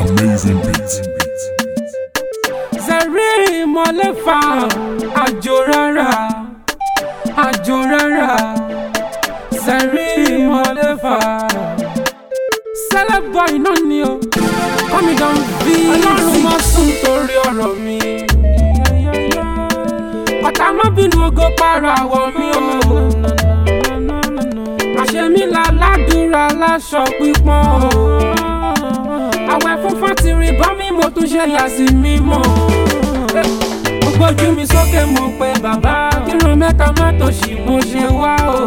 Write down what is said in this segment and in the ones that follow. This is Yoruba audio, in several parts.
Amazing beats. Zẹ̀rí ìmọ̀lẹ́fà àjò rárá. Zẹ̀rí ìmọ̀lẹ́fà. Celeb boy náà ni o, kọ́mi dán bí. Ọlọ́run má sùn torí ọ̀rọ̀ mi. Ọ̀tá má bínú ogo para àwọ̀ mi o. Àṣẹ mi là ládùúrà láṣọ pípọ́n o. Àwẹ̀ funfun ti rìn bọ́ mi mo tún ṣe yà sí mímọ́. Mo gbójú mi sókè mo pe bàbá kírun mẹ́ta má tòṣì mo ṣe wá o.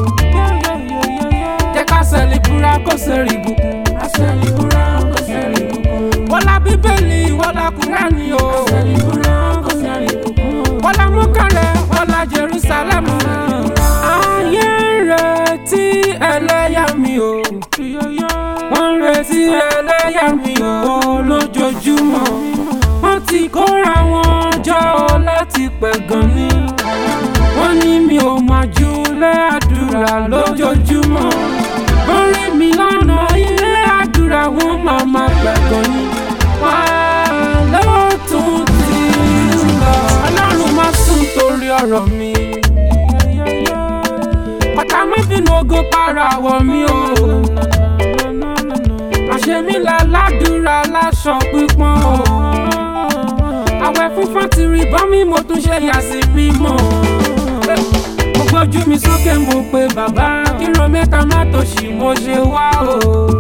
Jẹ́ ká sẹ̀lìbúra kó sẹ̀rì ìbùkún. Sẹ̀lìbúra kó sẹ̀rì ìbùkún. Wọ́lá bíbélì wọ́lá Kùránì o. Sẹ̀lìbúra kó sẹ̀rì ìbùkún. Wọ́lá Mọ́kànlẹ̀ wọ́lá Jerúsálẹ́mù. Ayé ń retí ẹlẹ́yà mi o. Wọ́n ń retí ẹlẹ́yà mi o lójoojúmọ́. Wọ́n ti kóra wọn jọ láti pẹ̀gàn mi. Wọ́n ní mi ò máa jùlẹ̀ àdúrà lójoojúmọ́. Wọ́n rí mi lọ́nà ilé àdúrà wọ́n máa pẹ̀gàn mi. Wà ló tún ti ń lọ. Ọlọ́run má sùn torí ọ̀rọ̀ mi. Ọ̀tá má bínú ogo para àwọ̀ mi o. Àṣẹ mi là ládùúrà láṣọ pípọ́n o. Àwẹ̀ funfun ti rìn bọ́ mi mo tún ṣe yà sí mímọ́. Mo gbójú mi sókè mo pe bàbá kírun mẹ́ta má tòṣì mo ṣe wá o.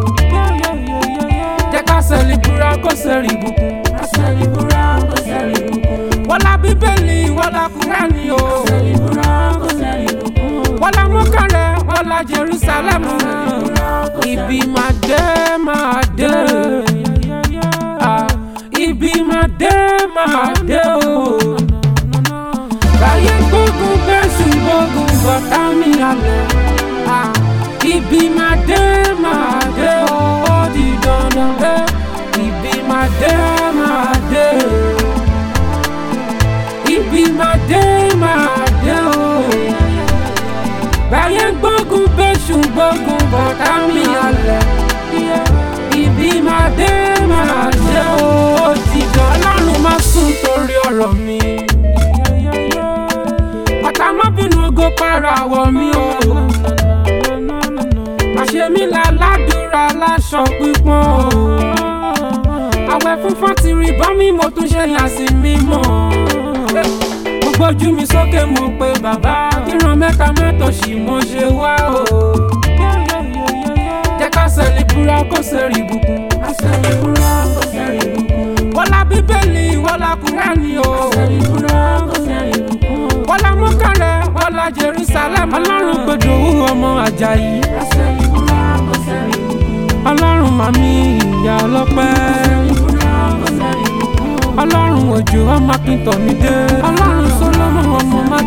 Jẹ́ ká sẹ̀lìbúra kó sẹ̀rì ìbùkún. Sẹ̀lìbúra kó sẹ̀rì ìbùkún. Wọ́lá bíbélì wọ́lá Kùránì o. Sẹ̀lìbúra kó sẹ̀rì ìbùkún. Wọ́lá Mọ́kànlẹ̀ wọ́lá Jerúsálẹ́mù. Ibi máa dé ibi máa dé o. Báyé gbógun bẹ́sù gbógun bọ̀tá mi alẹ̀. Ibi máa dé o, ó di dandan bẹ́ẹ̀. Ibi máa dé. Ibi máa dé o. Báyé gbógun bẹ́sù gbógun bọ̀tá mi alẹ̀. Ibi máa dé o, ó di dandan. Ọlọ́run má sùn torí ọ̀rọ̀ mi. Ọ̀tá má bínú ogo para àwọ̀ mi o. Àṣẹ mi là ládùúrà láṣọ pípọ́n o. Àwẹ̀ funfun ti rìn bọ́ mi mo tún ṣe yà sí mímọ́. Mo gbójú mi sókè mo pe bàbá kírun mẹ́ta má tòṣì mo ṣe wá o. Jẹ́ ká sẹ̀lìbúra kó sẹ̀rì ìbùkún. Sẹ̀lìbúra kó sẹ̀rì ìbùkún. Wọ́lá bíbélì wọ́lá Kùránì o. Sẹ̀lìbúra kó sẹ̀rì ìbùkún. Wọ́lá Mọ́kànlẹ̀ wọ́lá Jerúsálẹ́mù. Ọlọ́run Gbèdòwú ọmọ Àjàyí. Sẹ̀lìbúra kó sẹ̀rì ìbùkún. Ọlọ́run màmí ìyá ọlọ́pẹ́. Sẹ̀lìbúra kó sẹ̀rì ìbùkún. Ọlọ́run Òjó ọmọ Akíntọ́mídé. Ọlọ́run Sólómọ̀ ọmọ